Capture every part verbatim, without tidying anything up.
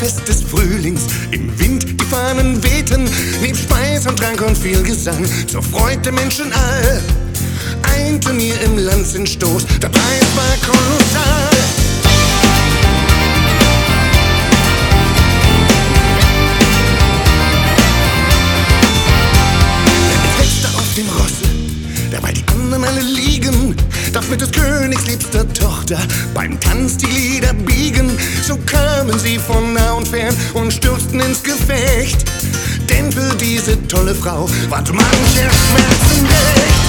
Fest des Frühlings, im Wind die Fahnen wehten, nebst Speis und Trank und viel Gesang, zur Freude der Menschen all. Ein Turnier im Lanzenstoß, der Preis war kolossal. Jetzt wächst er auf dem Rosse, dabei die anderen alle liegen, darf mit des Königs liebster Tochter beim Tanz die Glieder biegen. So kamen sie von nah und fern und stürzten ins Gefecht, denn für diese tolle Frau ward mancher Schmerzen recht.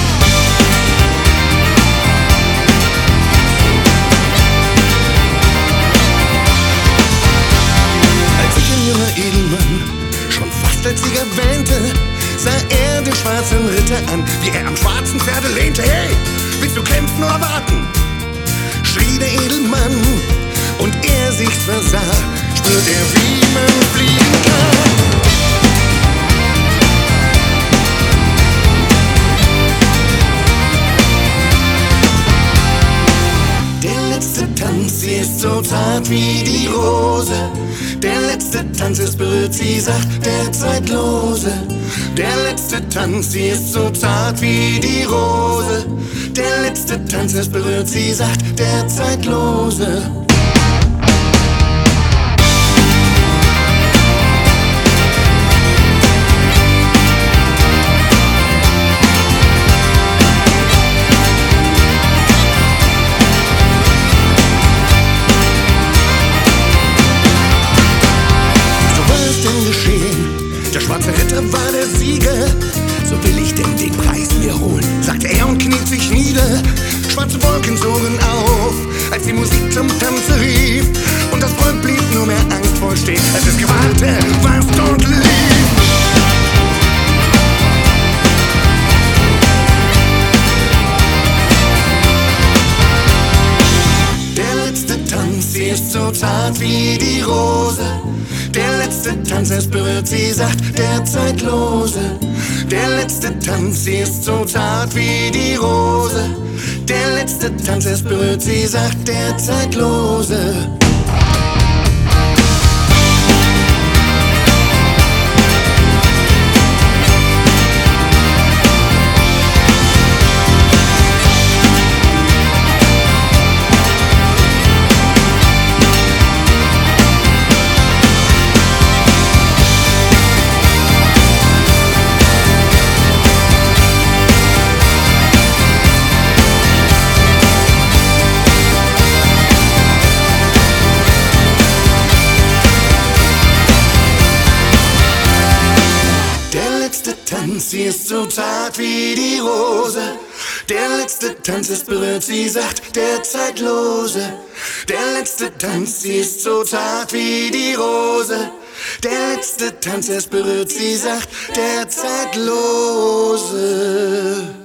Als sich ein junger Edelmann schon fast als Sieger wähnte, sah er den schwarzen Ritter an, wie er am schwarzen Pferde lehnte. Hey, willst du kämpfen oder warten? Schrie der Edelmann, und er sich's versah, spürt er, wie man fliegen kann. Der letzte Tanz, sie ist so zart wie die Rose. Der letzte Tanz, es berührt sie sacht, der Zeitlose. Der letzte Tanz, sie ist so zart wie die Rose. Der letzte Tanz, es berührt sie sacht, der Zeitlose. Der schwarze Ritter war der Sieger. So will ich denn den Preis mir holen, sagt er und kniet sich nieder. Schwarze Wolken zogen auf, als die Musik zum Tanze rief, und das Volk blieb nur mehr angstvoll stehen, als es gewahrte, was dort lief. Der letzte Tanz, sie ist so zart wie die Rose. Der letzte Tanz, es berührt sie sacht, der Zeitlose. Der letzte Tanz, sie ist so zart wie die Rose. Der letzte Tanz, es berührt sie sacht, der Zeitlose. Sie ist so zart wie die Rose. Der letzte Tanz, es berührt sie sacht, der Zeitlose. Der letzte Tanz, sie ist so zart wie die Rose. Der letzte Tanz, es berührt sie sacht, der Zeitlose.